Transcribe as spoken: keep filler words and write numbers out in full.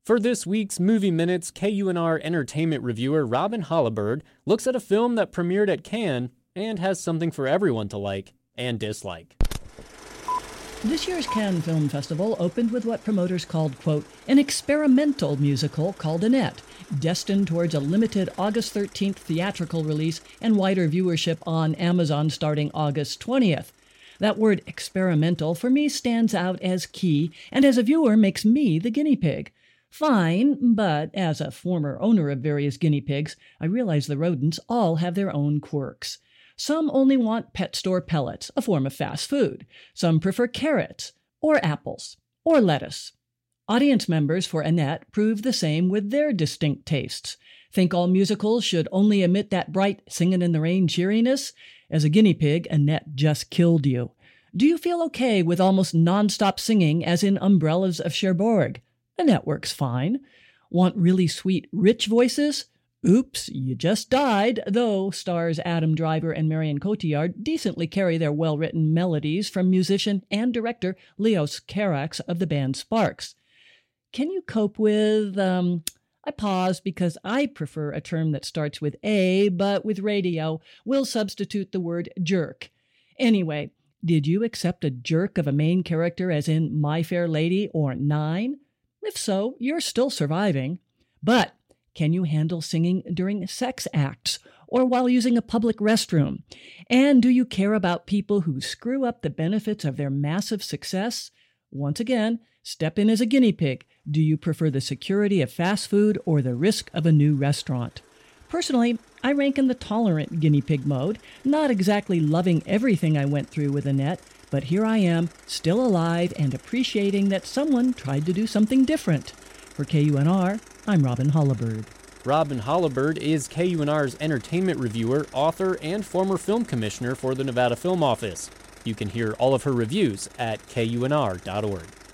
For this week's Movie Minutes, K U N R entertainment reviewer Robin Hollibird looks at a film that premiered at Cannes and has something for everyone to like and dislike. This year's Cannes Film Festival opened with what promoters called, quote, an experimental musical called Annette, destined towards a limited August thirteenth theatrical release and wider viewership on Amazon starting August twentieth. That word experimental for me stands out as key, and as a viewer makes me the guinea pig. Fine, but as a former owner of various guinea pigs, I realize the rodents all have their own quirks. Some only want pet store pellets, a form of fast food. Some prefer carrots, or apples, or lettuce. Audience members for Annette prove the same with their distinct tastes. Think all musicals should only emit that bright singin' in the rain cheeriness? As a guinea pig, Annette just killed you. Do you feel okay with almost non-stop singing as in Umbrellas of Cherbourg? Annette works fine. Want really sweet, rich voices? Oops, you just died, though stars Adam Driver and Marion Cotillard decently carry their well-written melodies from musician and director Leos Carax of the band Sparks. Can you cope with, um, I pause because I prefer a term that starts with A, but with radio, we'll substitute the word jerk. Anyway, did you accept a jerk of a main character as in My Fair Lady or Nine? If so, you're still surviving. But can you handle singing during sex acts or while using a public restroom? And do you care about people who screw up the benefits of their massive success? Once again, step in as a guinea pig. Do you prefer the security of fast food or the risk of a new restaurant? Personally, I rank in the tolerant guinea pig mode, not exactly loving everything I went through with Annette, but here I am, still alive and appreciating that someone tried to do something different. For K U N R, I'm Robin Hollibird. Robin Hollibird is K U N R's entertainment reviewer, author, and former film commissioner for the Nevada Film Office. You can hear all of her reviews at K U N R dot org.